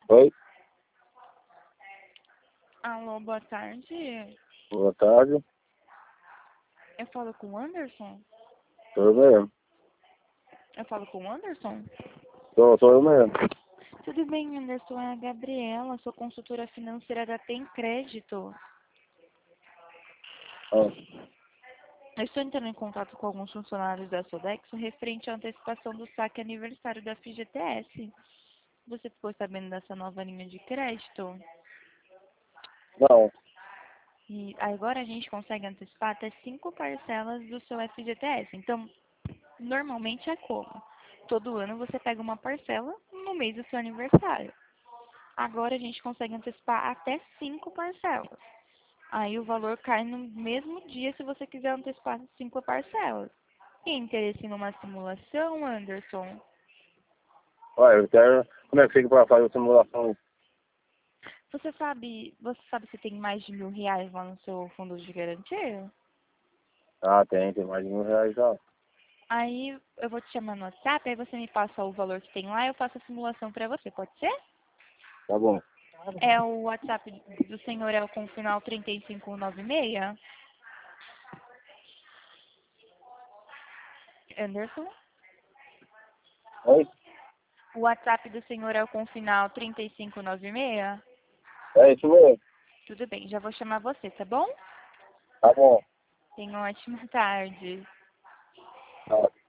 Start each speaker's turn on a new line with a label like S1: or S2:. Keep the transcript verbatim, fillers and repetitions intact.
S1: Oi,
S2: Alô, boa tarde.
S1: boa tarde.
S2: Eu falo com o Anderson?
S1: Sou eu mesmo.
S2: Eu falo com o Anderson?
S1: Sou, sou eu mesmo.
S2: Tudo bem, Anderson? É a Gabriela, sou consultora financeira da Tem Crédito.
S1: Ah,
S2: Eu estou entrando em contato com alguns funcionários da Sodexo referente à antecipação do saque aniversário da F G T S. Você ficou sabendo dessa nova linha de crédito?
S1: não.
S2: E agora a gente consegue antecipar até cinco parcelas do seu F G T S. Então, normalmente é como? Todo ano você pega uma parcela no mês do seu aniversário. Agora a gente consegue antecipar até cinco parcelas. Aí o valor cai no mesmo dia se você quiser antecipar cinco parcelas. Tem interesse em uma simulação, Anderson?
S1: Olha, eu quero... Como é que fica para fazer a simulação?
S2: Você sabe, você sabe se tem mais de mil reais lá no seu fundo de garantia?
S1: Ah, tem, tem mais de mil reais já.
S2: Aí eu vou te chamar no WhatsApp, aí você me passa o valor que tem lá e eu faço a simulação pra você, pode ser?
S1: Tá bom.
S2: É o WhatsApp do senhor é o com final trinta e cinco noventa e seis? Anderson?
S1: Oi?
S2: O WhatsApp do senhor é o com final trinta e cinco noventa e seis?
S1: É isso mesmo.
S2: Tudo bem, já vou chamar você, tá bom?
S1: Tá bom.
S2: Tenha uma ótima tarde.
S1: Tá.